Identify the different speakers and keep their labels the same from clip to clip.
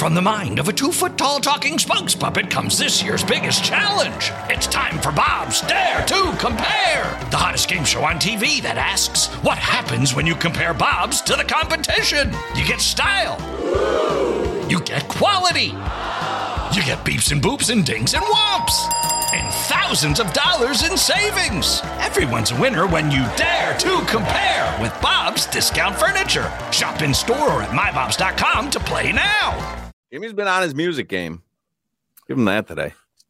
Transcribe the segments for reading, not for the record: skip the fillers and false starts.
Speaker 1: From the mind of a 2-foot-tall talking spokes puppet comes this year's biggest challenge. It's time for Bob's Dare to Compare, the hottest game show on TV that asks, what happens when you compare Bob's to the competition? You get style. You get quality. You get beeps and boops and dings and whomps. And thousands of dollars in savings. Everyone's a winner when you dare to compare with Bob's Discount Furniture. Shop in store or at mybobs.com to play now.
Speaker 2: Jimmy's been on his music game. Give him that today.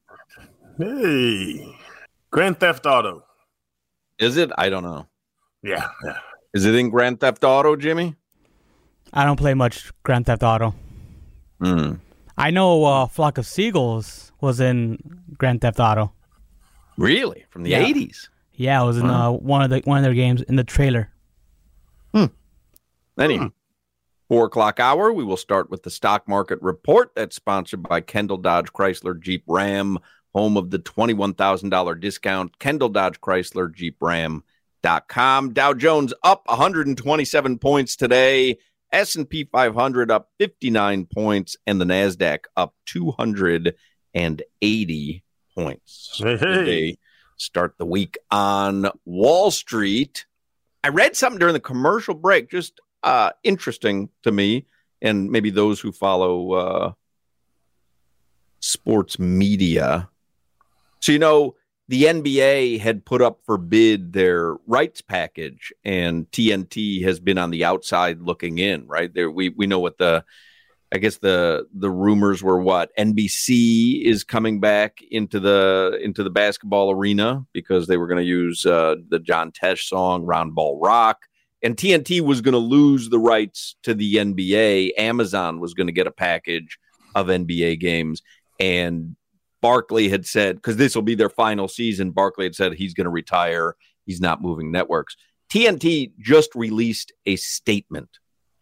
Speaker 3: Hey, Grand Theft Auto.
Speaker 2: Is it? I don't know.
Speaker 3: Yeah.
Speaker 2: Is it in Grand Theft Auto, Jimmy?
Speaker 4: I don't play much Grand Theft Auto. I know Flock of Seagulls was in Grand Theft Auto.
Speaker 2: Really? From the 80s?
Speaker 4: Yeah, it was in one of their games in the trailer.
Speaker 2: Anyway, 4 o'clock hour, we will start with the stock market report. That's sponsored by Kendall Dodge Chrysler Jeep Ram, home of the $21,000 discount. Kendall Dodge Chrysler Jeep Ram.com. Dow Jones up 127 points today. S&P 500 up 59 points, and the NASDAQ up 280 points. They start the week on Wall Street. I read something during the commercial break, just interesting to me, and maybe those who follow sports media. So, the NBA had put up for bid their rights package, and TNT has been on the outside looking in, right? There, we know what the rumors were. What NBC is coming back into the basketball arena because they were going to use the John Tesh song "Round Ball Rock," and TNT was going to lose the rights to the NBA. Amazon was going to get a package of NBA games, and Barkley had said, because this will be their final season, Barkley had said he's going to retire. He's not moving networks. TNT just released a statement.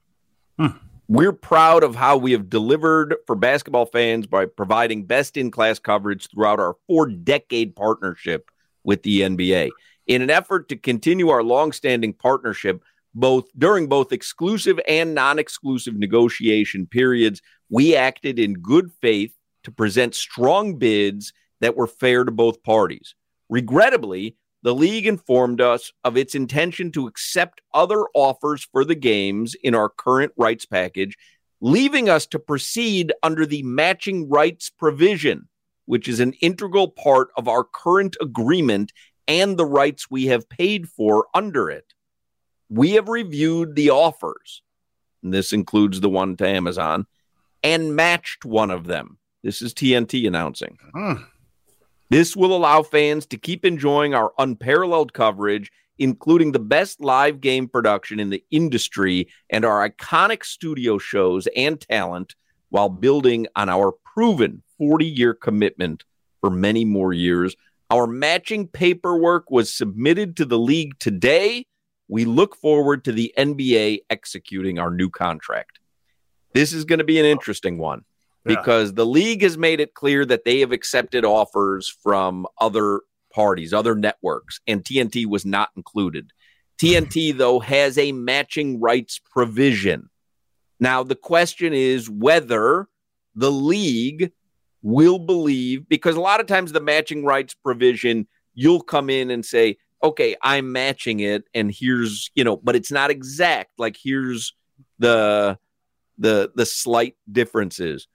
Speaker 2: We're proud of how we have delivered for basketball fans by providing best-in-class coverage throughout our 4-decade partnership with the NBA. In an effort to continue our long-standing partnership, during both exclusive and non-exclusive negotiation periods, we acted in good faith to present strong bids that were fair to both parties. Regrettably, the league informed us of its intention to accept other offers for the games in our current rights package, leaving us to proceed under the matching rights provision, which is an integral part of our current agreement and the rights we have paid for under it. We have reviewed the offers, and this includes the one to Amazon, and matched one of them. This is TNT announcing. This will allow fans to keep enjoying our unparalleled coverage, including the best live game production in the industry and our iconic studio shows and talent, while building on our proven 40-year commitment for many more years. Our matching paperwork was submitted to the league today. We look forward to the NBA executing our new contract. This is going to be an interesting one, because the league has made it clear that they have accepted offers from other parties, other networks, and TNT was not included. TNT, though, has a matching rights provision. Now, the question is whether the league will believe, because a lot of times the matching rights provision, you'll come in and say, okay, I'm matching it, and here's, but it's not exact. Like, here's the slight differences.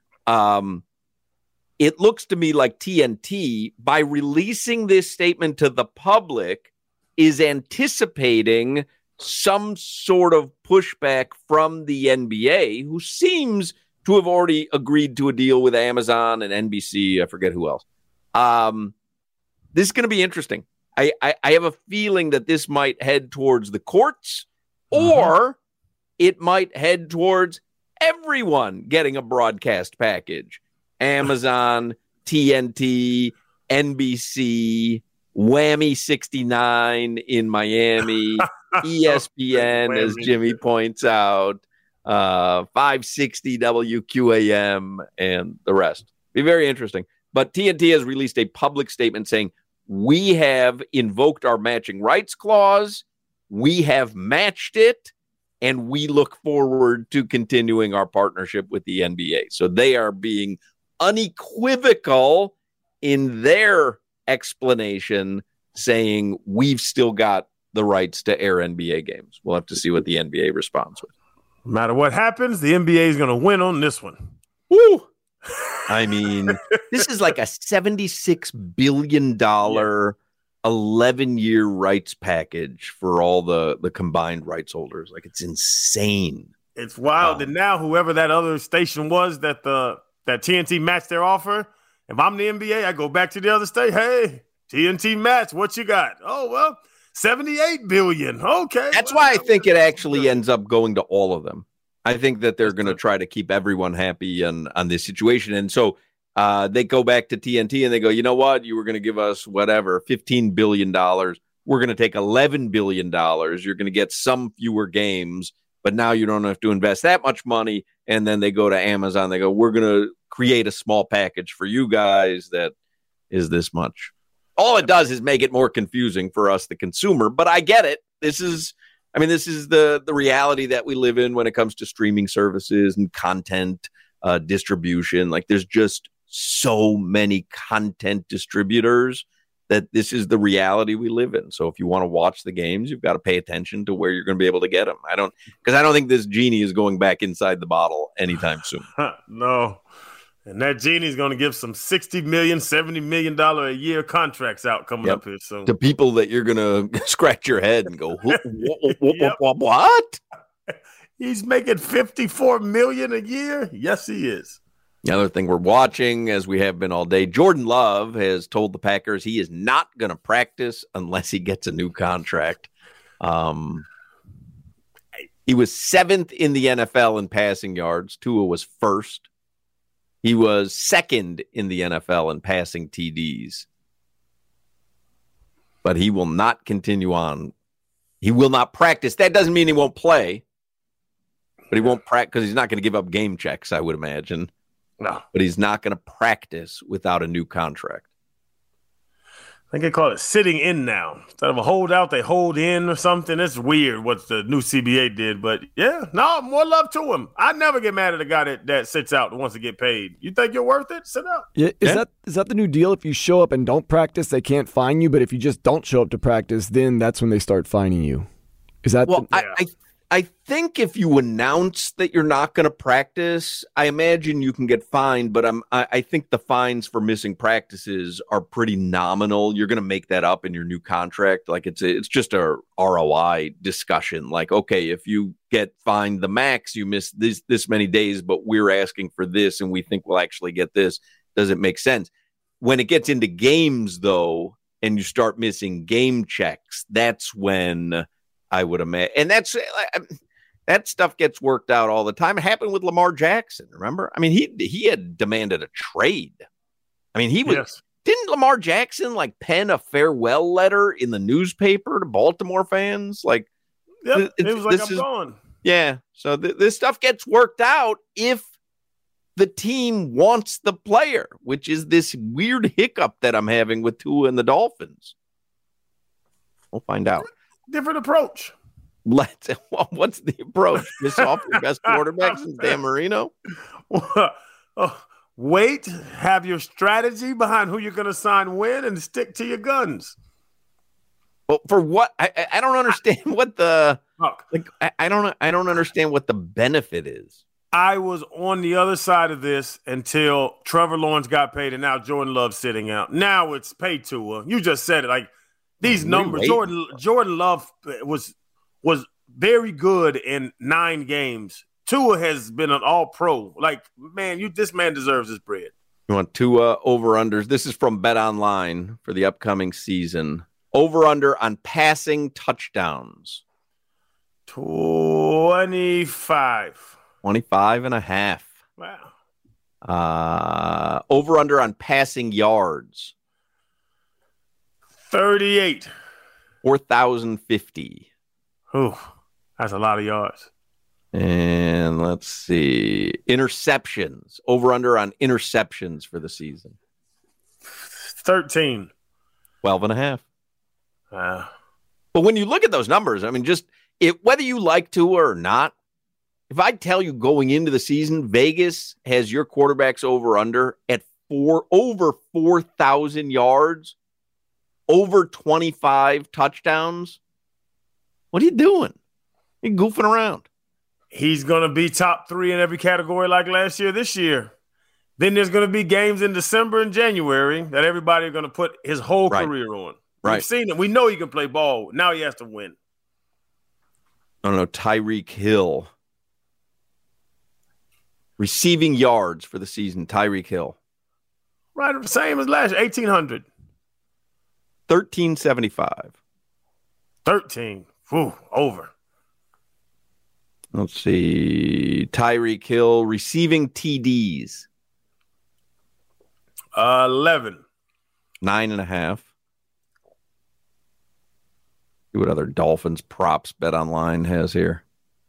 Speaker 2: It looks to me like TNT, by releasing this statement to the public, is anticipating some sort of pushback from the NBA, who seems to have already agreed to a deal with Amazon and NBC. I forget who else. This is going to be interesting. I have a feeling that this might head towards the courts, or it might head towards everyone getting a broadcast package. Amazon, TNT, NBC, Whammy 69 in Miami, ESPN, as Jimmy points out, 560 WQAM, and the rest. Be very interesting. But TNT has released a public statement saying, we have invoked our matching rights clause. We have matched it. and we look forward to continuing our partnership with the NBA. So they are being unequivocal in their explanation, saying we've still got the rights to air NBA games. We'll have to see what the NBA responds with.
Speaker 3: No matter what happens, the NBA is going to win on this one.
Speaker 2: Woo! I mean, this is like a $76 billion 11-year rights package for all the combined rights holders. Like, it's insane.
Speaker 3: It's wild. And now whoever that other station was that TNT matched their offer, if I'm the NBA, I go back to the other state. Hey, TNT match, what you got? Oh, well, $78 billion. Okay.
Speaker 2: That's why I think it actually ends up going to all of them. I think that they're going to try to keep everyone happy on this situation. And so they go back to TNT and they go, you know what? You were going to give us whatever, $15 billion. We're going to take $11 billion. You're going to get some fewer games, but now you don't have to invest that much money. And then they go to Amazon. They go, we're going to create a small package for you guys that is this much. All it does is make it more confusing for us, the consumer. But I get it. This is the reality that we live in when it comes to streaming services and content distribution. Like, there's just so many content distributors that this is the reality we live in. So if you want to watch the games, you've got to pay attention to where you're going to be able to get them. Because I don't think this genie is going back inside the bottle anytime soon.
Speaker 3: No. And that genie's going to give some $60 million, $70 million a year contracts out coming up here soon.
Speaker 2: To people that you're going to scratch your head and go, what?
Speaker 3: He's making $54 million a year? Yes, he is.
Speaker 2: The other thing we're watching, as we have been all day, Jordan Love has told the Packers he is not going to practice unless he gets a new contract. He was 7th in the NFL in passing yards. Tua was 1st. He was 2nd in the NFL in passing TDs. But he will not continue on. He will not practice. That doesn't mean he won't play. But he won't practice because he's not going to give up game checks, I would imagine.
Speaker 3: No.
Speaker 2: But he's not going to practice without a new contract.
Speaker 3: I think they call it sitting in now. Instead of a holdout, they hold in or something. It's weird what the new CBA did. But, yeah, no, more love to him. I never get mad at a guy that sits out and wants to get paid. You think you're worth it? Sit out.
Speaker 5: Yeah, is that the new deal? If you show up and don't practice, they can't fine you. But if you just don't show up to practice, then that's when they start fining you. Is that
Speaker 2: I think if you announce that you're not going to practice, I imagine you can get fined, but I think the fines for missing practices are pretty nominal. You're going to make that up in your new contract. Like, it's just a ROI discussion. Like, okay, if you get fined the max, you miss this many days, but we're asking for this and we think we'll actually get this. Does it make sense? When it gets into games, though, and you start missing game checks, that's when I would imagine. And that stuff gets worked out all the time. It happened with Lamar Jackson, remember? I mean, he had demanded a trade. I mean, didn't Lamar Jackson like pen a farewell letter in the newspaper to Baltimore fans? Like,
Speaker 3: it was like, I'm gone.
Speaker 2: Yeah. So this stuff gets worked out if the team wants the player, which is this weird hiccup that I'm having with Tua and the Dolphins. We'll find out.
Speaker 3: Different approach.
Speaker 2: What's the approach? Miss off your best quarterback since Dan Marino?
Speaker 3: Wait, have your strategy behind who you're going to sign when, and stick to your guns.
Speaker 2: Well, for what? I don't understand what the I don't understand what the benefit is.
Speaker 3: I was on the other side of this until Trevor Lawrence got paid, and now Jordan Love's sitting out. Now it's pay Tua. You just said it. Like, these numbers, Jordan Love was very good in 9 games. Tua has been an all-pro. Like, man, this man deserves his bread.
Speaker 2: You want Tua over-unders? This is from Bet Online for the upcoming season. Over-under on passing touchdowns.
Speaker 3: 25.
Speaker 2: 25.5.
Speaker 3: Wow.
Speaker 2: Over-under on passing yards.
Speaker 3: 38.
Speaker 2: 4,050.
Speaker 3: Ooh, that's a lot of yards.
Speaker 2: And let's see. Interceptions. Over-under on interceptions for the season.
Speaker 3: 13.
Speaker 2: 12.5.
Speaker 3: Wow.
Speaker 2: But when you look at those numbers, I mean, just whether you like Tua or not, if I tell you going into the season, Vegas has your quarterbacks over under at over 4,000 yards, over 25 touchdowns, what are you doing? You're goofing around.
Speaker 3: He's going to be top 3 in every category like last year, this year. Then there's going to be games in December and January that everybody are going to put his whole career on.
Speaker 2: Right.
Speaker 3: We've seen it. We know he can play ball. Now he has to win.
Speaker 2: I don't know, Tyreek Hill. Receiving yards for the season, Tyreek Hill.
Speaker 3: Right, same as last year, 1,800.
Speaker 2: 1,375.
Speaker 3: 13. Whew, over.
Speaker 2: Let's see. Tyreek Hill receiving TDs.
Speaker 3: 11.
Speaker 2: 9.5. See what other Dolphins props Bet Online has here.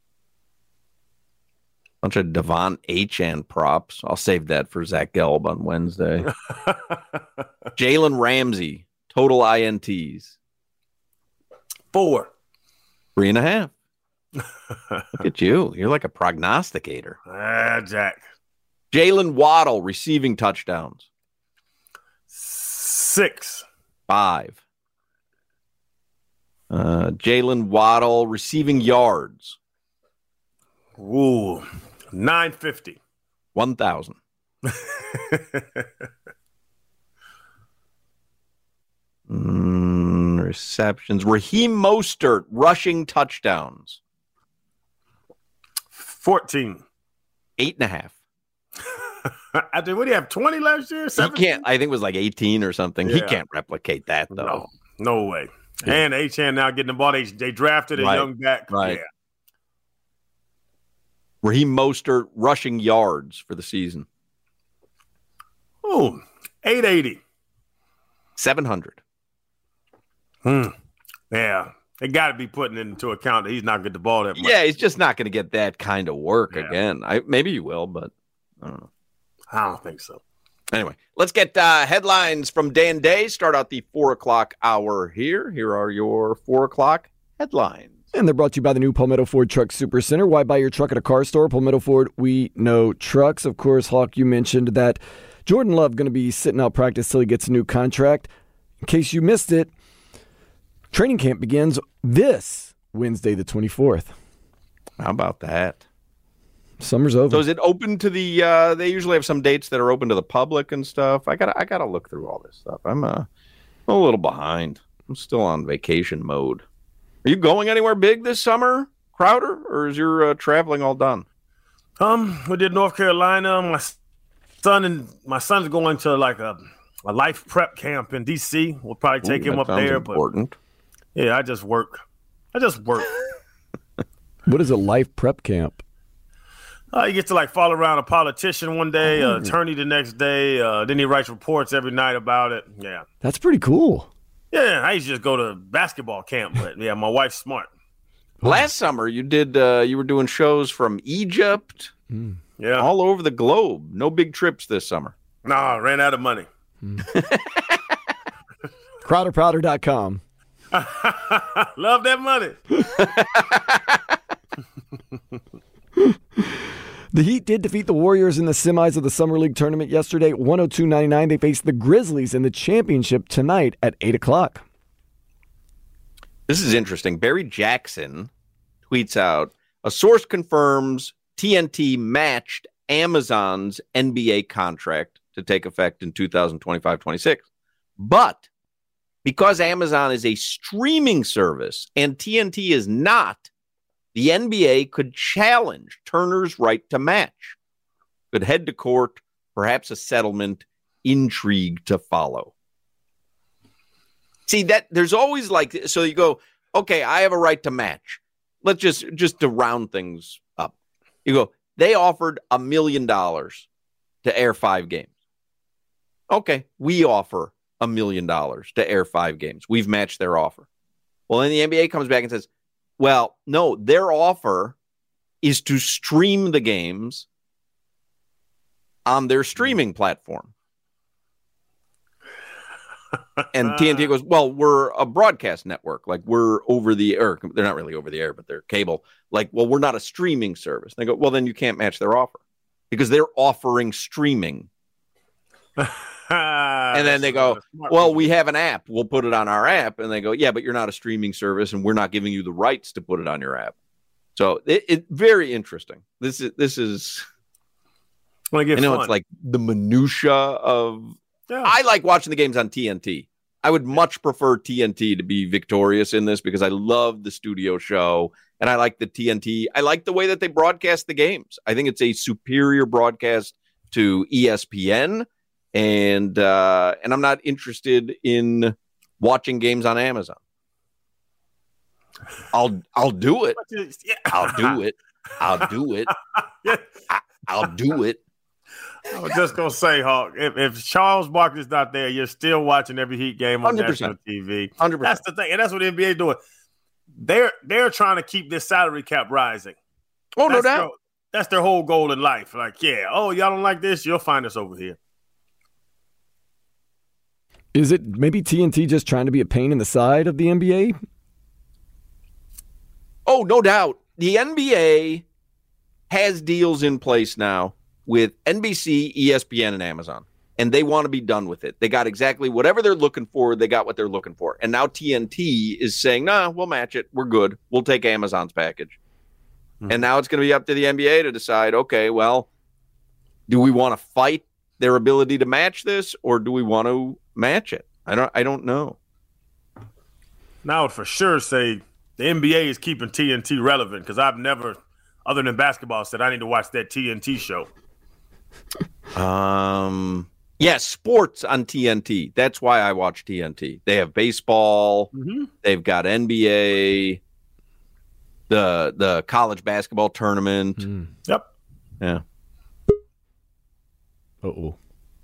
Speaker 2: Bunch of Devon Achane props. I'll save that for Zach Gelb on Wednesday. Jalen Ramsey, total INTs.
Speaker 3: 4.
Speaker 2: 3.5. Look at you. You're like a prognosticator.
Speaker 3: Jack.
Speaker 2: Jalen Waddle, receiving touchdowns.
Speaker 3: 6.
Speaker 2: 5. Jalen Waddle, receiving yards.
Speaker 3: Ooh, 950.
Speaker 2: 1,000. Receptions. Raheem Mostert, rushing touchdowns.
Speaker 3: 14.
Speaker 2: 8.5.
Speaker 3: What do you have, 20 last year? 17?
Speaker 2: He can't. I think it was like 18 or something.
Speaker 3: Yeah.
Speaker 2: He can't replicate that, though.
Speaker 3: No way.
Speaker 2: Yeah.
Speaker 3: And Achane now getting the ball. They drafted a young back.
Speaker 2: Right.
Speaker 3: Yeah.
Speaker 2: Raheem Mostert, rushing yards for the season.
Speaker 3: Ooh, 880.
Speaker 2: 700.
Speaker 3: Yeah. They got to be putting it into account that he's not getting the ball that much.
Speaker 2: Yeah, he's just not going to get that kind of work again. Maybe he will, but I don't know.
Speaker 3: I don't think so.
Speaker 2: Anyway, let's get headlines from Dan Day. Start out the 4 o'clock hour here. Here are your 4 o'clock headlines.
Speaker 5: And they're brought to you by the new Palmetto Ford Truck Super Center. Why buy your truck at a car store? Palmetto Ford, we know trucks. Of course, Hawk, you mentioned that Jordan Love going to be sitting out practice till he gets a new contract. In case you missed it, training camp begins this Wednesday, the 24th.
Speaker 2: How about that?
Speaker 5: Summer's over.
Speaker 2: So is it open to the? They usually have some dates that are open to the public and stuff. I gotta look through all this stuff. I'm a little behind. I'm still on vacation mode. Are you going anywhere big this summer, Crowder, or is your traveling all done?
Speaker 3: We did North Carolina. My son's going to like a life prep camp in D.C. We'll probably take him up there.
Speaker 2: Important.
Speaker 3: But yeah, I just work.
Speaker 5: What is a life prep camp?
Speaker 3: You get to like follow around a politician one day, attorney the next day. Then he writes reports every night about it. Yeah.
Speaker 5: That's pretty cool.
Speaker 3: Yeah, I used to just go to basketball camp, but yeah, my wife's smart.
Speaker 2: Last summer, you were doing shows from Egypt, all over the globe. No big trips this summer.
Speaker 3: Nah, ran out of money.
Speaker 5: CrowderProwder.com.
Speaker 3: Love that money.
Speaker 5: The Heat did defeat the Warriors in the semis of the Summer League tournament yesterday, 102-99. They face the Grizzlies in the championship tonight at 8 o'clock.
Speaker 2: This is interesting. Barry Jackson tweets out, a source confirms TNT matched Amazon's NBA contract to take effect in 2025-26. But because Amazon is a streaming service and TNT is not, the NBA could challenge Turner's right to match, could head to court, perhaps a settlement, intrigue to follow. See, that there's always like, so you go, okay, I have a right to match. Let's just to round things up. You go, they offered $1 million to air 5 games. Okay, we offer $1 million to air 5 games. We've matched their offer. Well, then the NBA comes back and says, well, no, their offer is to stream the games on their streaming platform. And TNT goes, well, we're a broadcast network. Like, we're over the air. They're not really over the air, but they're cable. Like, well, we're not a streaming service. And they go, well, then you can't match their offer because they're offering streaming. And then they go, well, we have an app. We'll put it on our app. And they go, yeah, but you're not a streaming service, and we're not giving you the rights to put it on your app. So it very interesting. This is. I know it's like the minutia of. Yeah. I like watching the games on TNT. I would much prefer TNT to be victorious in this because I love the studio show and I like the TNT. I like the way that they broadcast the games. I think it's a superior broadcast to ESPN, and I'm not interested in watching games on Amazon. I'll do it. I'll do it. I'll do it. I'll do it.
Speaker 3: I was just gonna say, Hawk, if Charles Barkley's not there, you're still watching every Heat game on 100%. National TV. 100%. That's the thing, and that's what the NBA is doing. They're trying to keep this salary cap rising.
Speaker 2: Oh, no doubt.
Speaker 3: That's their whole goal in life. Like, yeah, y'all don't like this, you'll find us over here.
Speaker 5: Is it maybe TNT just trying to be a pain in the side of the NBA?
Speaker 2: Oh, no doubt. The NBA has deals in place now with NBC, ESPN, and Amazon, and they want to be done with it. They got exactly whatever they're looking for. They got what they're looking for. And now TNT is saying, nah, we'll match it. We're good. We'll take Amazon's package. Mm-hmm. And now it's going to be up to the NBA to decide, okay, well, do we want to fight their ability to match this, or do we want to match it? I don't know.
Speaker 3: Now I would for sure say the NBA is keeping TNT relevant because I've never, other than basketball, said I need to watch that TNT show.
Speaker 2: Yeah, sports on TNT. That's why I watch TNT. They have baseball. Mm-hmm. They've got NBA, the college basketball tournament.
Speaker 3: Mm. Yep.
Speaker 2: Yeah.
Speaker 5: Uh-oh.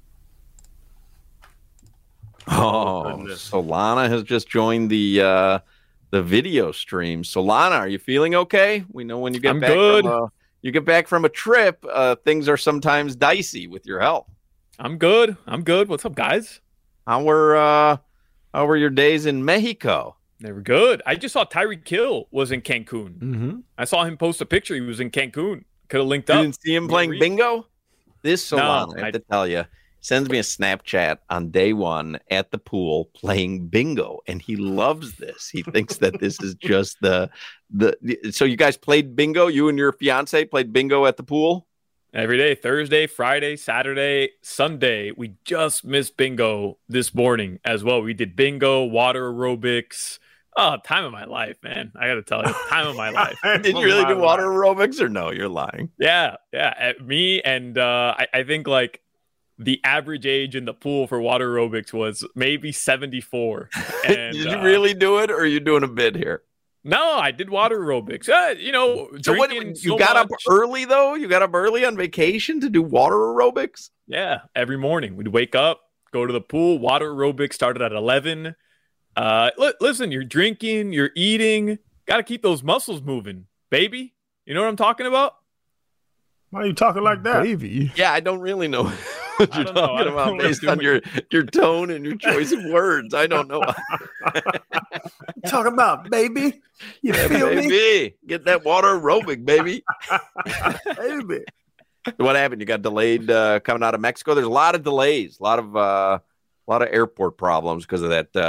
Speaker 2: Oh, Solana has just joined the video stream. Solana, are you feeling okay? We know when you get back
Speaker 6: good.
Speaker 2: You get back from a trip, things are sometimes dicey with your health.
Speaker 6: I'm good. What's up, guys?
Speaker 2: How were your days in Mexico?
Speaker 6: They were good. I just saw Tyreek Hill was in Cancun.
Speaker 5: Mm-hmm.
Speaker 6: I saw him post a picture. He was in Cancun. Could have linked up.
Speaker 2: You didn't see him playing bingo? This Solana, I have to tell you, sends me a Snapchat on day one at the pool playing bingo, and he loves this. He thinks that this is just the. So you guys played bingo? You and your fiance played bingo at the pool?
Speaker 6: Every day, Thursday, Friday, Saturday, Sunday. We just missed bingo this morning as well. We did bingo, water aerobics. Oh, time of my life, man. I got to tell you, time of my life.
Speaker 2: Did you really do water aerobics or no? You're lying.
Speaker 6: Yeah. Me and I think like the average age in the pool for water aerobics was maybe 74. And,
Speaker 2: did you really do it, or are you doing a bid here?
Speaker 6: No, I did water aerobics.
Speaker 2: So what, you got up early, though? You got up early on vacation to do water aerobics?
Speaker 6: Yeah, every morning. We'd wake up, go to the pool. Water aerobics started at 11. Listen, you're drinking, you're eating. Got to keep those muscles moving, baby. You know what I'm talking about?
Speaker 3: Why are you talking like that?
Speaker 5: Baby.
Speaker 2: Yeah, I don't really know what you're talking about based on your tone and your choice of words. I don't know.
Speaker 3: Talking about, baby. You feel me?
Speaker 2: Get that water aerobic, baby.
Speaker 3: Baby.
Speaker 2: What happened? You got delayed coming out of Mexico? There's a lot of delays, a lot of airport problems because of that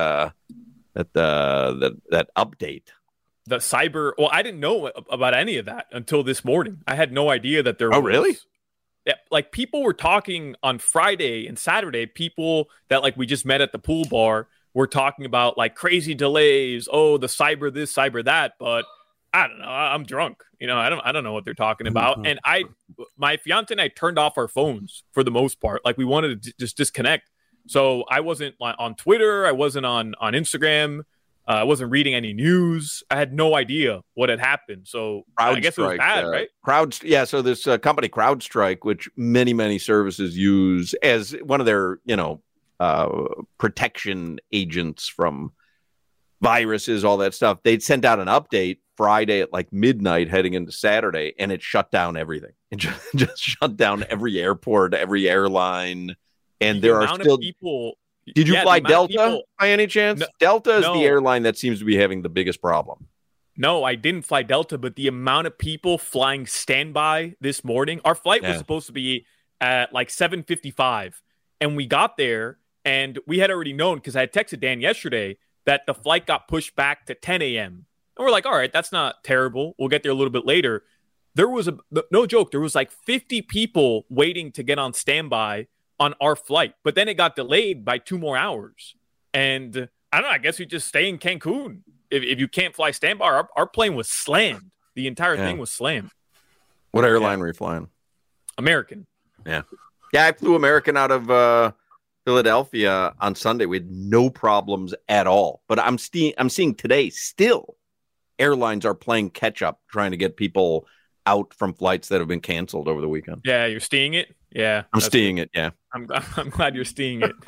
Speaker 2: update.
Speaker 6: The cyber. Well, I didn't know about any of that until this morning. I had no idea that there was.
Speaker 2: Oh, really?
Speaker 6: Yeah, like people were talking on Friday and Saturday. People that like we just met at the pool bar were talking about like crazy delays. Oh, the cyber this, cyber that. But I don't know. I'm drunk. I don't know what they're talking about. And my fiance and I turned off our phones for the most part. Like we wanted to just disconnect. So I wasn't on Twitter. I wasn't on Instagram. I wasn't reading any news. I had no idea what had happened. So I guess it was bad, right?
Speaker 2: So this company, CrowdStrike, which many services use as one of their, protection agents from viruses, all that stuff. They'd sent out an update Friday at like midnight heading into Saturday, and it shut down everything. It just shut down every airport, every airline. And there are still people. Did you fly Delta
Speaker 6: people,
Speaker 2: by any chance? Delta is the airline that seems to be having the biggest problem.
Speaker 6: No, I didn't fly Delta, but the amount of people flying standby this morning, our flight was supposed to be at like 7:55, and we got there, and we had already known because I had texted Dan yesterday that the flight got pushed back to 10 a.m. And we're like, all right, that's not terrible. We'll get there a little bit later. There was no joke. There was like 50 people waiting to get on standby on our flight, but then it got delayed by 2 more hours. And I don't know, I guess we just stay in Cancun. If you can't fly standby, our plane was slammed. The entire thing was slammed.
Speaker 2: What airline were you flying?
Speaker 6: American.
Speaker 2: Yeah, I flew American out of Philadelphia on Sunday. We had no problems at all. But I'm seeing today still airlines are playing catch up, trying to get people out from flights that have been canceled over the weekend.
Speaker 6: Yeah, you're seeing it? Yeah.
Speaker 2: I'm seeing it, yeah.
Speaker 6: I'm glad you're seeing it.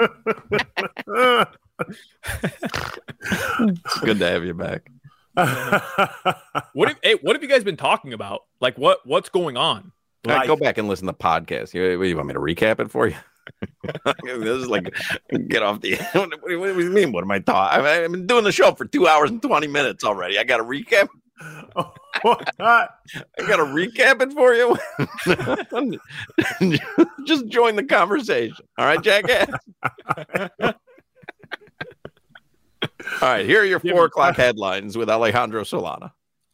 Speaker 2: It's good to have you back.
Speaker 6: What have you guys been talking about? Like what's going on?
Speaker 2: Right, go back and listen to the podcast. You want me to recap it for you? This is like get off the. What do you mean? What am I talking? I've been doing the show for 2 hours and 20 minutes already. I got to recap. I got to recap it for you. Just join the conversation. All right, jackass. All right, here are your 4 o'clock headlines with Alejandro Solana.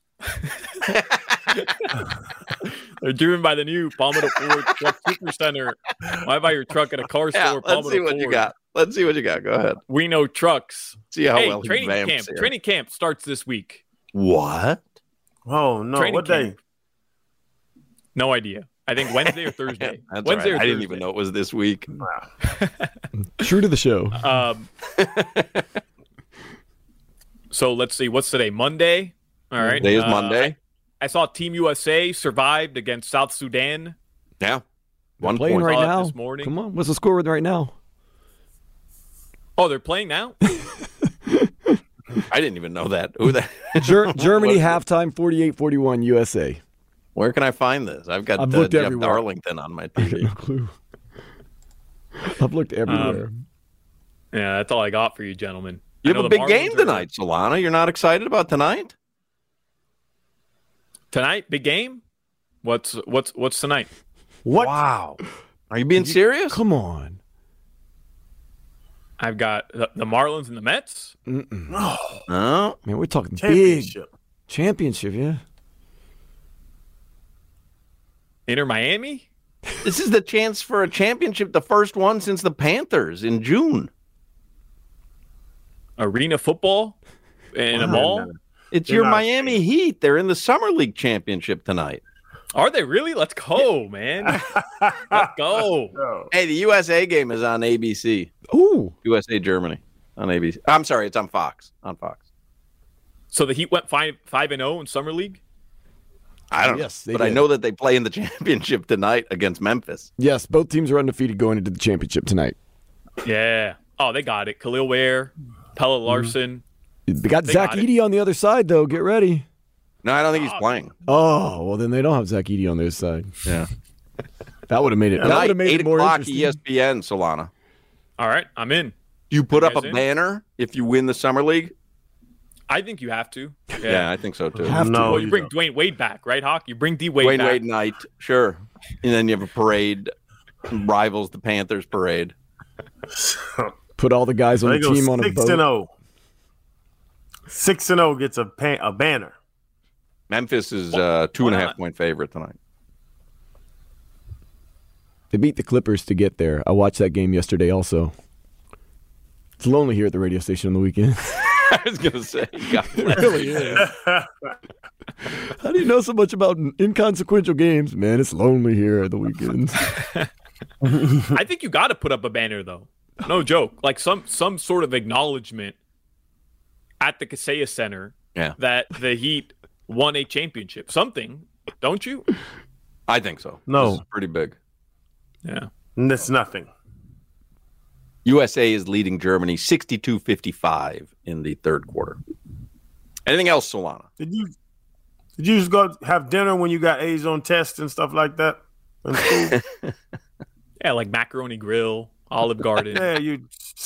Speaker 6: They're driven by the new Palmetto Ford Truck Super Center. Why buy your truck at a car store?
Speaker 2: Let's see what you got. Let's see what you got. Go ahead.
Speaker 6: We know trucks.
Speaker 2: See how well
Speaker 6: training camp starts this week.
Speaker 2: What?
Speaker 3: Oh no!
Speaker 6: Training
Speaker 3: what
Speaker 6: camp.
Speaker 3: day?
Speaker 6: No idea. I think Wednesday or Thursday.
Speaker 2: Wednesday or Thursday. I didn't even know it was this week.
Speaker 5: True to the show.
Speaker 6: So let's see. What's today? Monday. All right.
Speaker 2: Today is Monday.
Speaker 6: I saw Team USA survived against South Sudan.
Speaker 2: Yeah.
Speaker 5: One playing right now.
Speaker 6: This morning.
Speaker 5: Come on. What's the score right now?
Speaker 6: Oh, they're playing now?
Speaker 2: I didn't even know that. Who that?
Speaker 5: Germany halftime 48-41 USA.
Speaker 2: Where can I find this? I've got Jeff everywhere. Darlington on my TV.
Speaker 5: No clue. I've looked everywhere.
Speaker 6: Yeah, that's all I got for you, gentlemen.
Speaker 2: You have a big game tonight, Solana. You're not excited about tonight?
Speaker 6: Tonight, big game? What's tonight?
Speaker 5: What?
Speaker 2: Wow. Are you being serious?
Speaker 5: Come on.
Speaker 6: I've got the Marlins and the Mets.
Speaker 2: No.
Speaker 5: Man, we're talking
Speaker 3: Championship.
Speaker 5: Big championship, yeah.
Speaker 6: Inter Miami?
Speaker 2: This is the chance for a championship, the first one since the Panthers in June.
Speaker 6: Arena football in a mall?
Speaker 2: It's your Miami Heat. They're in the Summer League Championship tonight.
Speaker 6: Are they really? Let's go, man. Let's go.
Speaker 2: Hey, the USA game is on ABC.
Speaker 5: Ooh.
Speaker 2: USA Germany on ABC. I'm sorry, it's on Fox.
Speaker 6: So the Heat went 5-0 in Summer League?
Speaker 2: I don't know. But I know that they play in the championship tonight against Memphis.
Speaker 5: Yes, both teams are undefeated going into the championship tonight.
Speaker 6: Yeah. Oh, they got it. Khalil Ware, Pelle Larsson.
Speaker 5: They got Zach Edey on the other side, though. Get ready.
Speaker 2: No, I don't think he's playing.
Speaker 5: Oh, well, then they don't have Zach Edey on their side.
Speaker 2: Yeah.
Speaker 5: That would have made it. That would have made
Speaker 2: 8
Speaker 5: it more
Speaker 2: o'clock
Speaker 5: interesting.
Speaker 2: ESPN, Solana.
Speaker 6: All right, I'm in.
Speaker 2: Do you put up a banner if you win the Summer League?
Speaker 6: I think you have to.
Speaker 2: Yeah, I think so, too.
Speaker 6: Well, you bring Dwayne Wade back, right, Hawk? You bring D. Wade back.
Speaker 2: Dwayne Wade night, sure. And then you have a parade, rivals the Panthers parade.
Speaker 5: Put all the guys on the team on a boat.
Speaker 3: 6-0. 6-0 gets a banner.
Speaker 2: Memphis is 2.5 point favorite tonight.
Speaker 5: They beat the Clippers to get there. I watched that game yesterday also. It's lonely here at the radio station on the weekend.
Speaker 2: I was going to say.
Speaker 5: It really is. How do you know so much about inconsequential games? Man, it's lonely here at the weekends.
Speaker 6: I think you got to put up a banner, though. No joke. Like some sort of acknowledgement at the Kaseya Center that the Heat won a championship. Something, don't you?
Speaker 2: I think so.
Speaker 3: No.
Speaker 2: This is pretty big.
Speaker 6: Yeah.
Speaker 3: That's nothing.
Speaker 2: USA is leading Germany 62-55 in the third quarter. Anything else, Solana?
Speaker 3: Did you just go have dinner when you got A's on test and stuff like that in school?
Speaker 6: Yeah, like Macaroni Grill, Olive Garden.
Speaker 3: Yeah, you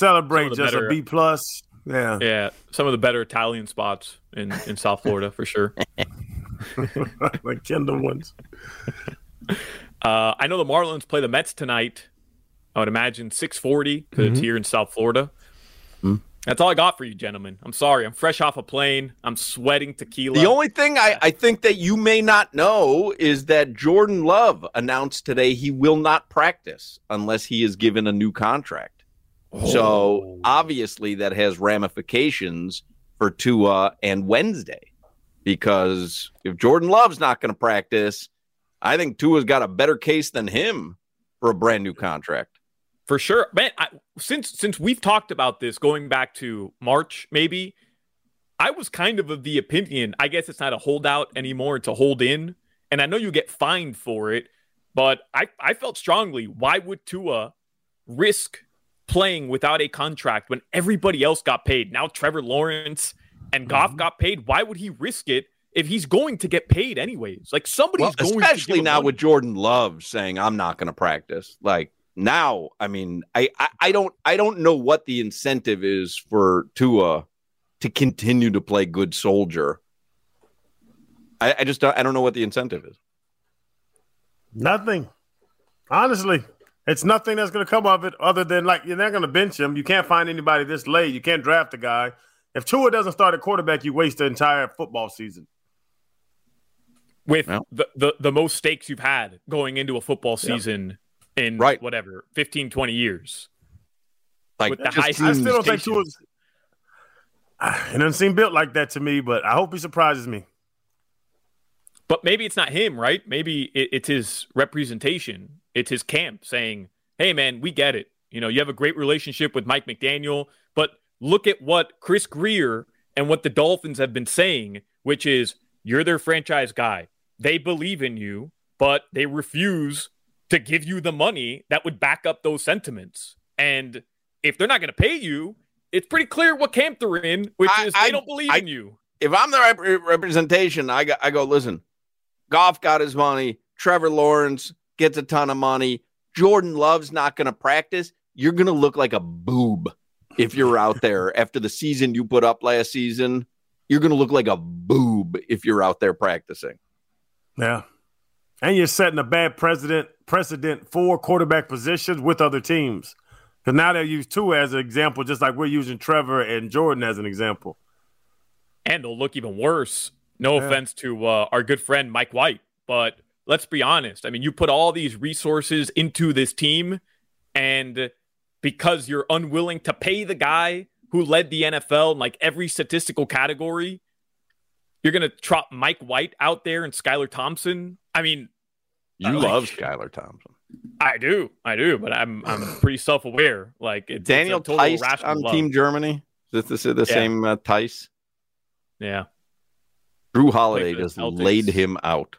Speaker 3: Celebrate just a B+. Yeah.
Speaker 6: Yeah. Some of the better Italian spots in South Florida for sure.
Speaker 3: Like Kendall ones.
Speaker 6: I know the Marlins play the Mets tonight. I would imagine 6:40 because it's here in South Florida. That's all I got for you, gentlemen. I'm sorry. I'm fresh off a plane. I'm sweating tequila.
Speaker 2: The only thing I think that you may not know is that Jordan Love announced today he will not practice unless he is given a new contract. So obviously that has ramifications for Tua and Wednesday, because if Jordan Love's not going to practice, I think Tua's got a better case than him for a brand new contract.
Speaker 6: For sure. Man, since we've talked about this going back to March, maybe, I was kind of the opinion, I guess it's not a holdout anymore, it's a hold in. And I know you get fined for it, but I felt strongly, why would Tua risk playing without a contract when everybody else got paid? Now Trevor Lawrence and Goff got paid. Why would he risk it if he's going to get paid anyways? Like, somebody's going to give him
Speaker 2: especially now
Speaker 6: money.
Speaker 2: with Jordan Love saying, I'm not going to practice. Like, now, I mean, I don't know what the incentive is for Tua to continue to play good soldier. I don't know what the incentive is.
Speaker 3: Nothing. Honestly, it's nothing that's going to come of it other than, like, you're not going to bench him. You can't find anybody this late. You can't draft a guy. If Tua doesn't start at quarterback, you waste the entire football season.
Speaker 6: With the most stakes you've had going into a football season in whatever 15, 20 years.
Speaker 2: Like,
Speaker 6: with the high
Speaker 3: I still don't think Tua's. It doesn't seem built like that to me, but I hope he surprises me.
Speaker 6: But maybe it's not him, right? Maybe it's his representation. It's his camp saying, hey, man, we get it. You know, you have a great relationship with Mike McDaniel, but look at what Chris Greer and what the Dolphins have been saying, which is you're their franchise guy. They believe in you, but they refuse to give you the money that would back up those sentiments. And if they're not going to pay you, it's pretty clear what camp they're in, which is they don't believe in you.
Speaker 2: If I'm the representation, I go, listen, Goff got his money. Trevor Lawrence gets a ton of money. Jordan Love's not going to practice. You're going to look like a boob if you're out there after the season you put up last season. You're going to look like a boob if you're out there practicing.
Speaker 3: Yeah. And you're setting a bad precedent for quarterback positions with other teams. Because now they use Tua as an example, just like we're using Trevor and Jordan as an example.
Speaker 6: And they'll look even worse. No offense to our good friend Mike White, but let's be honest. I mean, you put all these resources into this team, and because you're unwilling to pay the guy who led the NFL in like every statistical category, you're going to trot Mike White out there and Skylar Thompson. I mean,
Speaker 2: you love Skylar Thompson.
Speaker 6: I do, but I'm pretty self-aware. Like, it's
Speaker 2: Daniel Tice on
Speaker 6: love. Team
Speaker 2: Germany. Is this the same Tice?
Speaker 6: Yeah.
Speaker 2: Drew Holiday just laid him out.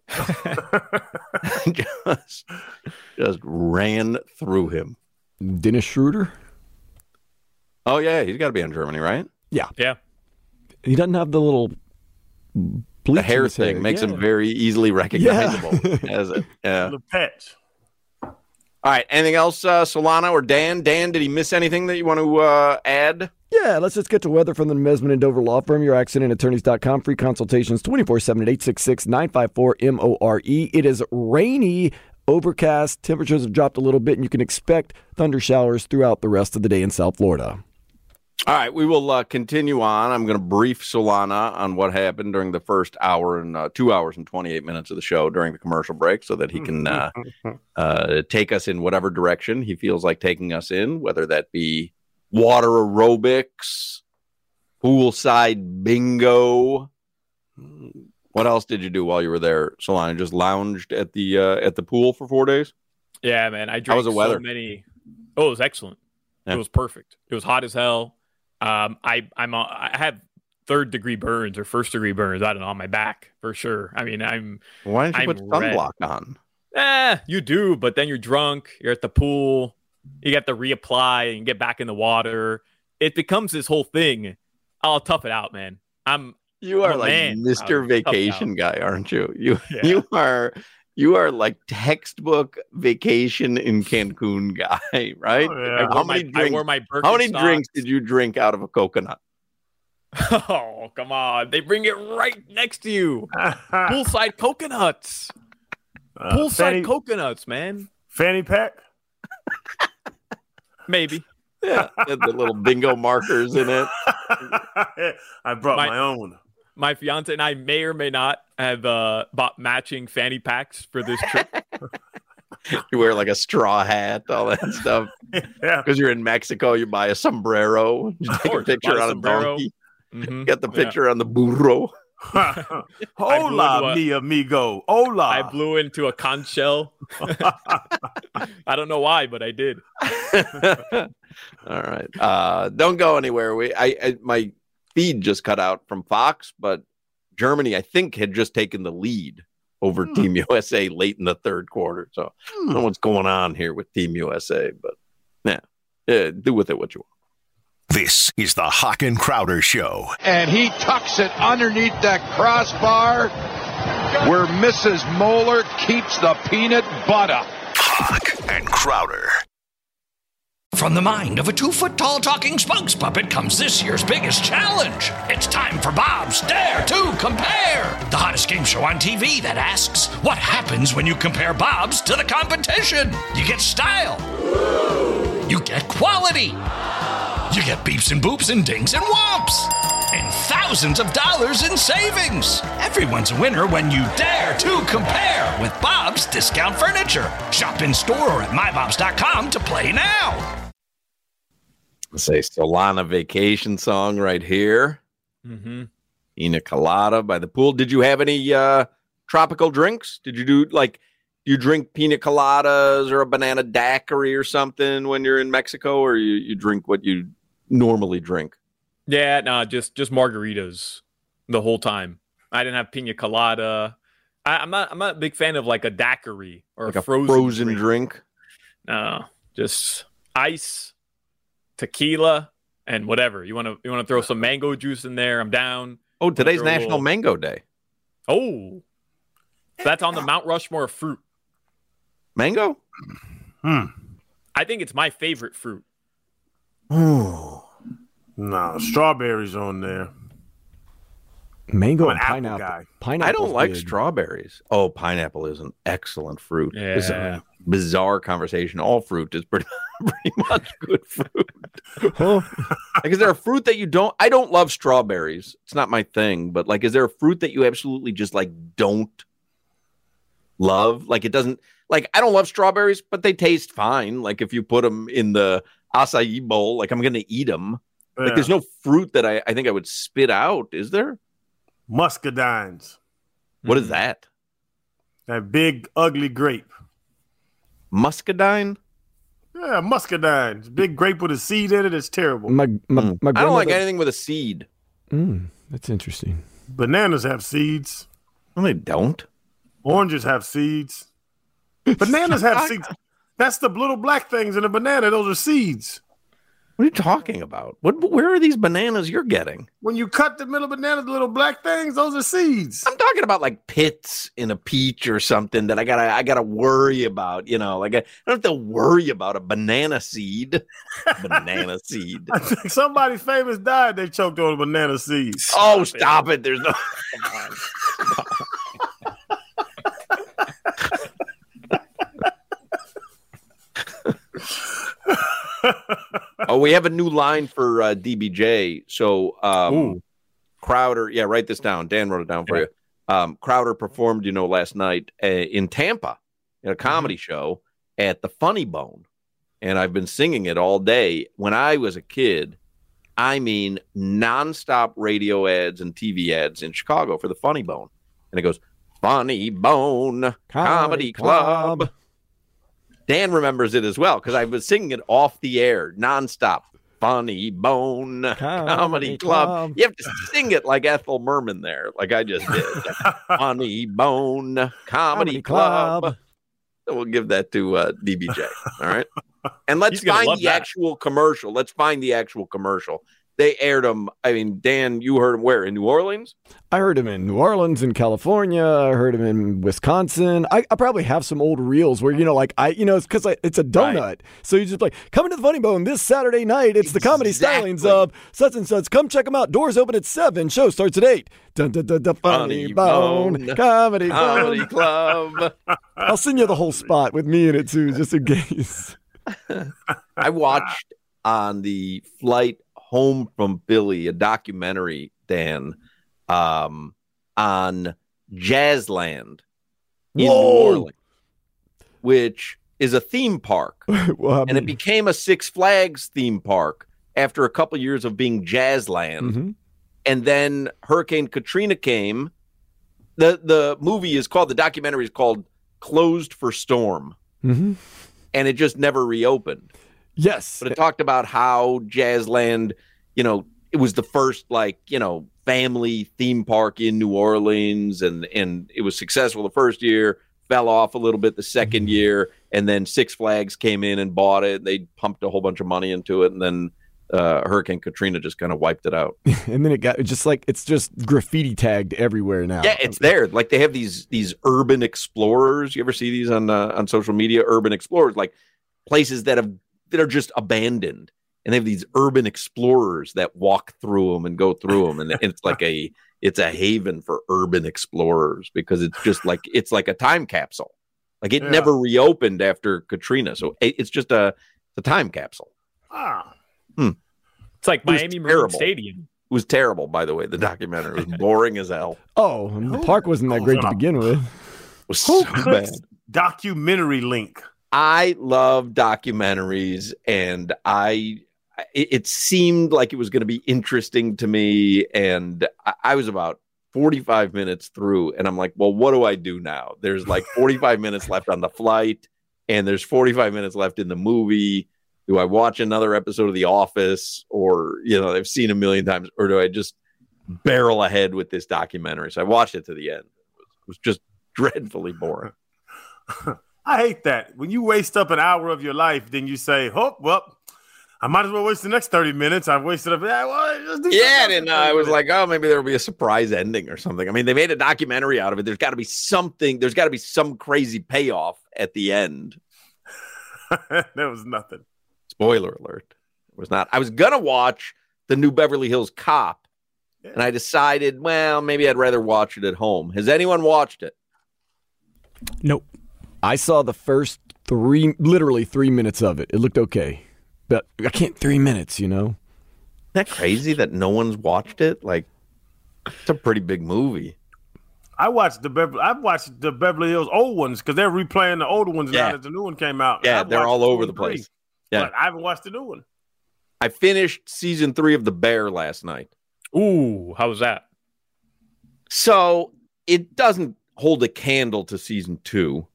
Speaker 2: just ran through him.
Speaker 5: Dennis Schroeder?
Speaker 2: Oh, yeah. He's got to be on Germany, right?
Speaker 6: Yeah.
Speaker 5: He doesn't have the little
Speaker 2: the hair thing. Makes him very easily recognizable. As it. Yeah.
Speaker 3: The patch.
Speaker 2: All right. Anything else, Solana or Dan? Dan, did he miss anything that you want to add?
Speaker 5: Yeah, let's just get to weather from the Mesman and Dover Law Firm, your accidentattorneys.com. Free consultations 24/7 at 866-954-MORE. It is rainy, overcast. Temperatures have dropped a little bit, and you can expect thunder showers throughout the rest of the day in South Florida.
Speaker 2: All right, we will continue on. I'm going to brief Solana on what happened during the first hour and 2 hours and 28 minutes of the show during the commercial break so that he can take us in whatever direction he feels like taking us in, whether that be water aerobics, poolside bingo. What else did you do while you were there, Solana? Just lounged at the pool for 4 days?
Speaker 6: Yeah, man. I drank
Speaker 2: How was the weather?
Speaker 6: so many. Oh, it was excellent. Yeah. It was perfect. It was hot as hell. I have third-degree burns or first-degree burns. I don't know, on my back for sure. I mean,
Speaker 2: why didn't you put sunblock on?
Speaker 6: You do, but then you're drunk. You're at the pool. You got to reapply and get back in the water. It becomes this whole thing. I'll tough it out, man. You
Speaker 2: are like Mr. Vacation guy, aren't you? You are You are like textbook vacation in Cancun guy, right?
Speaker 3: Oh, yeah.
Speaker 6: I wore my Birkenstocks.
Speaker 2: How many drinks did you drink out of a coconut?
Speaker 6: Oh, come on. They bring it right next to you. Poolside coconuts. Poolside coconuts, man.
Speaker 3: Fanny pack?
Speaker 6: Maybe.
Speaker 2: Yeah, the little bingo markers in it.
Speaker 3: I brought my own.
Speaker 6: My fiance and I may or may not have bought matching fanny packs for this trip.
Speaker 2: You wear like a straw hat, all that stuff.
Speaker 3: Yeah.
Speaker 2: Because you're in Mexico, you buy a sombrero. You take a picture on a donkey.
Speaker 6: Mm-hmm.
Speaker 2: Get the picture on the burro.
Speaker 3: Hola, mi amigo. Hola.
Speaker 6: I blew into a conch shell. I don't know why, but I did.
Speaker 2: All right. Don't go anywhere. My feed just cut out from Fox, but Germany, I think, had just taken the lead over Team USA late in the third quarter. So I don't know what's going on here with Team USA, but yeah, do with it what you want.
Speaker 7: This is the Hawk and Crowder Show.
Speaker 8: And he tucks it underneath that crossbar where Mrs. Moeller keeps the peanut butter.
Speaker 7: Hawk and Crowder.
Speaker 1: From the mind of a 2-foot-tall talking spokes puppet comes this year's biggest challenge. It's time for Bob's Dare to Compare, the hottest game show on TV that asks, what happens when you compare Bob's to the competition? You get style. You get quality. You get beeps and boops and dings and whomps. And thousands of dollars in savings. Everyone's a winner when you dare to compare with Bob's Discount Furniture. Shop in store or at mybobs.com to play now.
Speaker 2: Let's say Solana vacation song right here.
Speaker 6: Mm-hmm.
Speaker 2: Ina Colada by the pool. Did you have any tropical drinks? Did you you drink pina coladas or a banana daiquiri or something when you're in Mexico, or you drink what you normally drink?
Speaker 6: Yeah, no, just margaritas the whole time. I didn't have pina colada. I'm not a big fan of like a daiquiri or
Speaker 2: like
Speaker 6: a frozen
Speaker 2: drink.
Speaker 6: No, just ice, tequila, and whatever. You want to throw some mango juice in there? I'm down.
Speaker 2: Oh, today's National Mango Day.
Speaker 6: Oh, that's on the Mount Rushmore of fruit.
Speaker 2: Mango?
Speaker 6: I think it's my favorite fruit.
Speaker 3: No, strawberries on there.
Speaker 5: Mango
Speaker 3: I'm
Speaker 5: and
Speaker 3: an apple
Speaker 5: pineapple.
Speaker 3: guy.
Speaker 5: Pineapple.
Speaker 2: I don't like strawberries. Oh, pineapple is an excellent fruit.
Speaker 6: Yeah.
Speaker 2: It's a bizarre conversation. All fruit is pretty much good fruit. Like, is there a fruit that you don't? I don't love strawberries. It's not my thing. But like, is there a fruit that you absolutely just like don't love? Like, it doesn't. Like, I don't love strawberries, but they taste fine. Like, if you put them in the acai bowl, like, I'm going to eat them.
Speaker 3: Yeah.
Speaker 2: Like, there's no fruit that I think I would spit out. Is there?
Speaker 3: Muscadines.
Speaker 2: What is that?
Speaker 3: That big, ugly grape.
Speaker 2: Muscadine?
Speaker 3: Yeah, muscadines. Big grape with a seed in it. It's terrible.
Speaker 5: My
Speaker 2: I don't like anything with a seed.
Speaker 5: That's interesting.
Speaker 3: Bananas have seeds.
Speaker 2: No, they don't.
Speaker 3: Oranges have seeds. Bananas have seeds. That's the little black things in a banana. Those are seeds.
Speaker 2: What are you talking about? Where are these bananas you're getting?
Speaker 3: When you cut the middle banana, the little black things, those are seeds.
Speaker 2: I'm talking about like pits in a peach or something that I gotta worry about. You know, like I don't have to worry about a banana seed. Banana seed.
Speaker 3: I think somebody famous died. They choked on a banana seed.
Speaker 2: Oh, stop it! There's no. Oh, we have a new line for DBJ. So Crowder, write this down. Dan wrote it down for you. Crowder performed, last night in Tampa in a comedy show at the Funny Bone. And I've been singing it all day. When I was a kid, I mean, nonstop radio ads and TV ads in Chicago for the Funny Bone. And it goes, Funny Bone Comedy Club. Dan remembers it as well because I was singing it off the air nonstop. Funny Bone Comedy Club. You have to sing it like Ethel Merman there, like I just did. Funny Bone Comedy Club. So we'll give that to DBJ. All right. And let's find the actual commercial. Let's find the actual commercial They aired them. I mean, Dan, you heard them where? In New Orleans?
Speaker 5: I heard him in New Orleans, in California. I heard him in Wisconsin. I probably have some old reels where, it's because it's a donut. Right. So you just like, coming to the Funny Bone this Saturday night. It's the comedy stylings of such and such. Come check them out. Doors open at 7. Show starts at 8. Dun, dun, dun, dun, Funny Bone. Comedy Club. I'll send you the whole spot with me in it too, just in case.
Speaker 2: I watched on the flight home from Philly a documentary, Dan, on Jazzland in New Orleans, which is a theme park. And it became a Six Flags theme park after a couple years of being Jazzland. Mm-hmm. And then Hurricane Katrina came. The documentary is called Closed for Storm. Mm-hmm. And it just never reopened.
Speaker 5: Yes.
Speaker 2: But it talked about how Jazzland, it was the first, family theme park in New Orleans, and it was successful the first year, fell off a little bit the second year, and then Six Flags came in and bought it. They pumped a whole bunch of money into it, and then Hurricane Katrina just kind of wiped it out.
Speaker 5: And then it got it's just graffiti tagged everywhere now.
Speaker 2: Yeah, it's there. Like they have these urban explorers. You ever see these on social media? Urban explorers, like places that are just abandoned, and they have these urban explorers that walk through them and go through them, and it's like it's a haven for urban explorers because it's just like a time capsule. Like it never reopened after Katrina, so it's just a time capsule.
Speaker 6: It's like Miami Marine Stadium.
Speaker 2: It was terrible, by the way. The documentary was boring as hell.
Speaker 5: Oh, the park wasn't that great to begin with.
Speaker 2: It was so bad.
Speaker 3: Documentary link.
Speaker 2: I love documentaries, and it seemed like it was going to be interesting to me, and I was about 45 minutes through, and I'm like, well, what do I do now? There's like 45 minutes left on the flight, and there's 45 minutes left in the movie. Do I watch another episode of The Office, or, I've seen a million times, or do I just barrel ahead with this documentary? So I watched it to the end. It was just dreadfully boring.
Speaker 3: I hate that. When you waste up an hour of your life, then you say, oh, well, I might as well waste the next 30 minutes. I've wasted and
Speaker 2: I was like, oh, maybe there'll be a surprise ending or something. I mean, they made a documentary out of it. There's got to be something. There's got to be some crazy payoff at the end.
Speaker 3: There was nothing.
Speaker 2: Spoiler alert. It was not. I was going to watch the new Beverly Hills Cop, and I decided, well, maybe I'd rather watch it at home. Has anyone watched it?
Speaker 4: Nope.
Speaker 5: I saw the first literally 3 minutes of it. It looked okay. But I can't 3 minutes,
Speaker 2: Isn't that crazy that no one's watched it? Like, it's a pretty big movie.
Speaker 3: I've watched the Beverly Hills old ones because they're replaying the older ones now that the new one came out.
Speaker 2: Yeah, they're all over the place. Yeah.
Speaker 3: But I haven't watched the new one.
Speaker 2: I finished season 3 of The Bear last night.
Speaker 6: Ooh, how was that?
Speaker 2: So it doesn't hold a candle to season 2.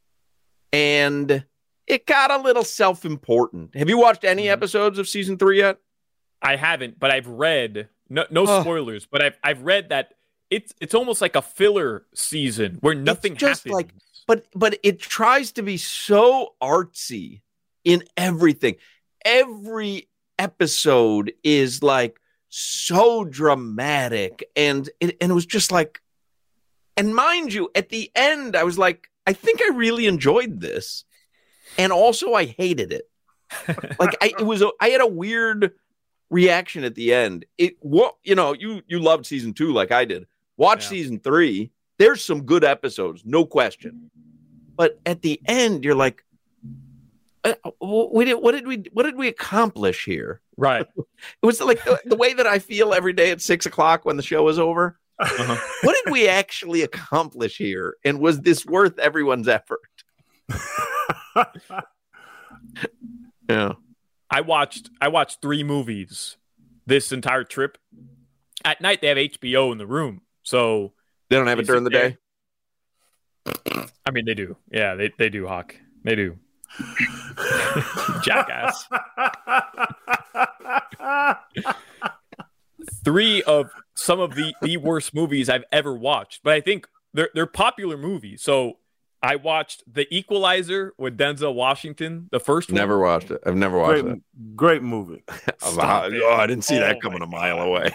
Speaker 2: And it got a little self-important. Have you watched any episodes of season 3 yet?
Speaker 6: I haven't, but I've read no spoilers, but I've read that it's almost like a filler season where nothing happens.
Speaker 2: Like, but it tries to be so artsy in everything. Every episode is like so dramatic, and it was just like, and mind you, at the end, I was like, I think I really enjoyed this. And also I hated it. Like I had a weird reaction at the end. You loved season 2 like I did. Watch season 3. There's some good episodes, no question. But at the end, you're like, what did we accomplish here?
Speaker 6: Right.
Speaker 2: It was like the way that I feel every day at 6:00 when the show is over. Uh-huh. What did we actually accomplish here? And was this worth everyone's effort? Yeah.
Speaker 6: I watched 3 movies this entire trip. At night they have HBO in the room, so
Speaker 2: they don't have it during the day.
Speaker 6: I mean, they do. Yeah, they do, Hawk. They do. Jackass. 3 of some of the worst movies I've ever watched, but I think they're popular movies. So I watched The Equalizer with Denzel Washington, the first one.
Speaker 2: Never watched it. I've never watched it.
Speaker 3: Great movie.
Speaker 2: I didn't see that coming a mile away.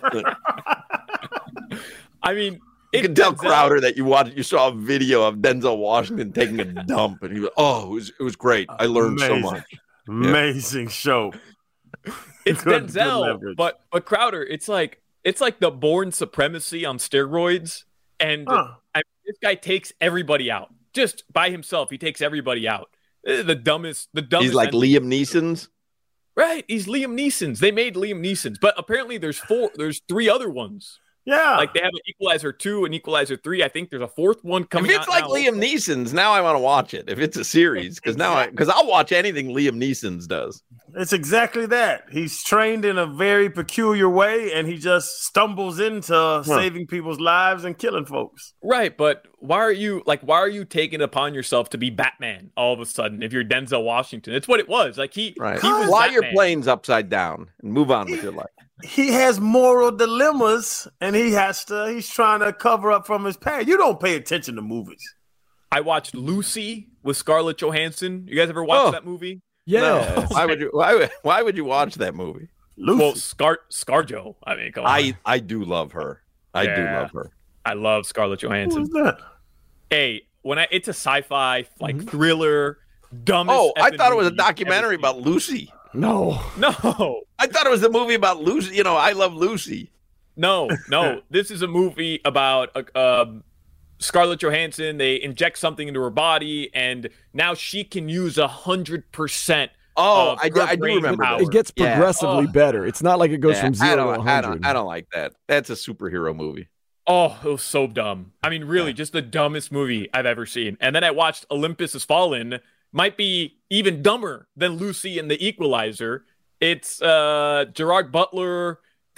Speaker 6: I mean,
Speaker 2: you can tell Crowder that you saw a video of Denzel Washington taking a dump, and he was, it was great. I learned so much.
Speaker 3: Amazing show.
Speaker 6: It's Denzel, but Crowder, it's like the Bourne Supremacy on steroids, and this guy takes everybody out just by himself. He takes everybody out. The dumbest.
Speaker 2: He's like Liam Neeson's.
Speaker 6: Right, he's Liam Neeson's. They made Liam Neeson's, but apparently there's 3 other ones.
Speaker 3: Yeah,
Speaker 6: like they have an Equalizer 2 and Equalizer 3. I think there's a 4th one coming out.
Speaker 2: If it's like Liam Neeson's, now I want to watch it. If it's a series, because I'll watch anything Liam Neeson's does.
Speaker 3: It's exactly that. He's trained in a very peculiar way, and he just stumbles into saving people's lives and killing folks.
Speaker 6: Right, but why are you taking it upon yourself to be Batman all of a sudden if you're Denzel Washington? It's what it was. Like he was
Speaker 2: fly
Speaker 6: Batman.
Speaker 2: your planes upside down and move on with your life.
Speaker 3: He has moral dilemmas, and he's trying to cover up from his past. You don't pay attention to movies.
Speaker 6: I watched Lucy with Scarlett Johansson. You guys ever watched that movie?
Speaker 5: Yeah.
Speaker 2: No. Why would you watch that movie?
Speaker 3: Lucy.
Speaker 6: Well, ScarJo. I mean, come on.
Speaker 2: I do love her. I do love her.
Speaker 6: I love Scarlett Johansson.
Speaker 3: Who's that?
Speaker 6: Hey, it's a sci-fi thriller, dumbest.
Speaker 2: Oh, I thought it was a documentary about Lucy.
Speaker 5: No.
Speaker 2: I thought it was the movie about Lucy. I love Lucy.
Speaker 6: No. This is a movie about Scarlett Johansson. They inject something into her body, and now she can use 100%.
Speaker 2: Oh, I do remember
Speaker 6: power.
Speaker 5: It gets progressively better. It's not like it goes from 0 to 100.
Speaker 2: I don't like that. That's a superhero movie.
Speaker 6: Oh, it was so dumb. I mean, really, just the dumbest movie I've ever seen. And then I watched Olympus Has Fallen. Might be even dumber than Lucy and the Equalizer. It's Gerard Butler,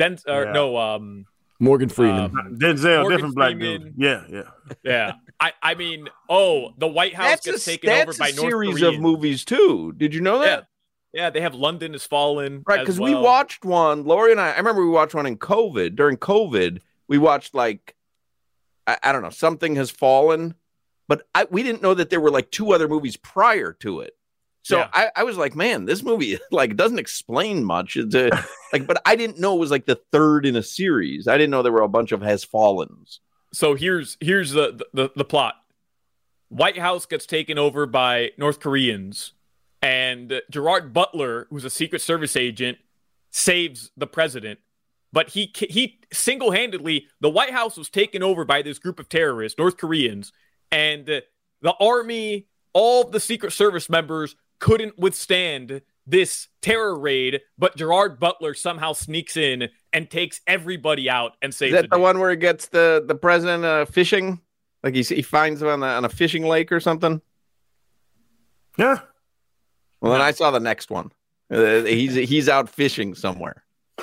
Speaker 5: Morgan Freeman.
Speaker 3: Denzel,
Speaker 6: Morgan
Speaker 3: different black
Speaker 6: Freeman.
Speaker 3: dude. Yeah.
Speaker 6: I mean, the White House gets taken over by North Koreans.
Speaker 2: That's a series of movies too. Did you know that?
Speaker 6: Yeah, they have London Has Fallen.
Speaker 2: Right, because we watched one. Lori and I remember we watched one in COVID. During COVID, we watched I don't know, Something Has Fallen. But we didn't know that there were 2 other movies prior to it. So I was like, man, this movie doesn't explain much. It's but I didn't know it was the 3rd in a series. I didn't know there were a bunch of Has Fallens.
Speaker 6: So here's the plot. White House gets taken over by North Koreans, and Gerard Butler, who's a Secret Service agent, saves the president. But he single-handedly, the White House was taken over by this group of terrorists, North Koreans. And the army, all the Secret Service members couldn't withstand this terror raid, but Gerard Butler somehow sneaks in and takes everybody out and saves
Speaker 2: the day. Is that the one where he gets the president fishing? He finds him on a fishing lake or something?
Speaker 3: Yeah.
Speaker 2: Well, then I saw the next one. He's out fishing somewhere.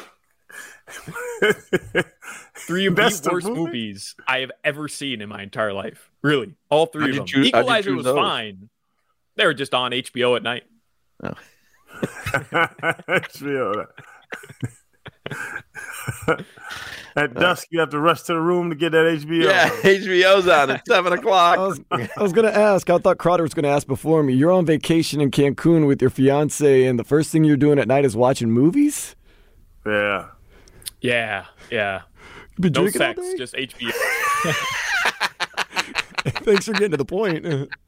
Speaker 6: 3 of the worst movies I have ever seen in my entire life. Really. All 3 of them. Equalizer was fine. They were just on HBO at night.
Speaker 2: Oh.
Speaker 3: HBO. At dusk, you have to rush to the room to get that HBO.
Speaker 2: Yeah, HBO's on at 7 o'clock.
Speaker 5: I was going to ask. I thought Crowder was going to ask before me. You're on vacation in Cancun with your fiance, and the first thing you're doing at night is watching movies?
Speaker 3: Yeah.
Speaker 6: No sex, just HBO.
Speaker 5: Thanks for getting to the point.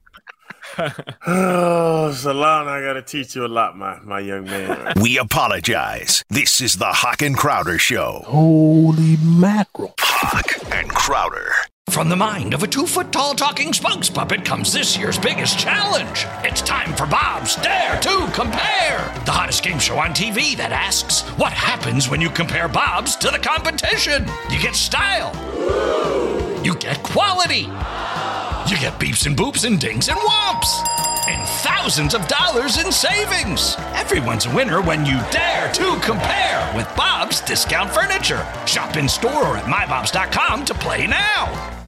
Speaker 3: Oh, Solana, I got to teach you a lot, my young man.
Speaker 7: We apologize. This is the Hawk and Crowder Show.
Speaker 1: Holy mackerel.
Speaker 7: Hawk and Crowder.
Speaker 1: From the mind of a 2-foot-tall talking spokes puppet comes this year's biggest challenge. It's time for Bob's Dare to Compare, the hottest game show on TV that asks, what happens when you compare Bob's to the competition? You get style. You get quality. You get beeps and boops and dings and whomps. And thousands of dollars in savings. Everyone's a winner when you dare to compare with Bob's Discount Furniture. Shop in store or at mybobs.com to play now.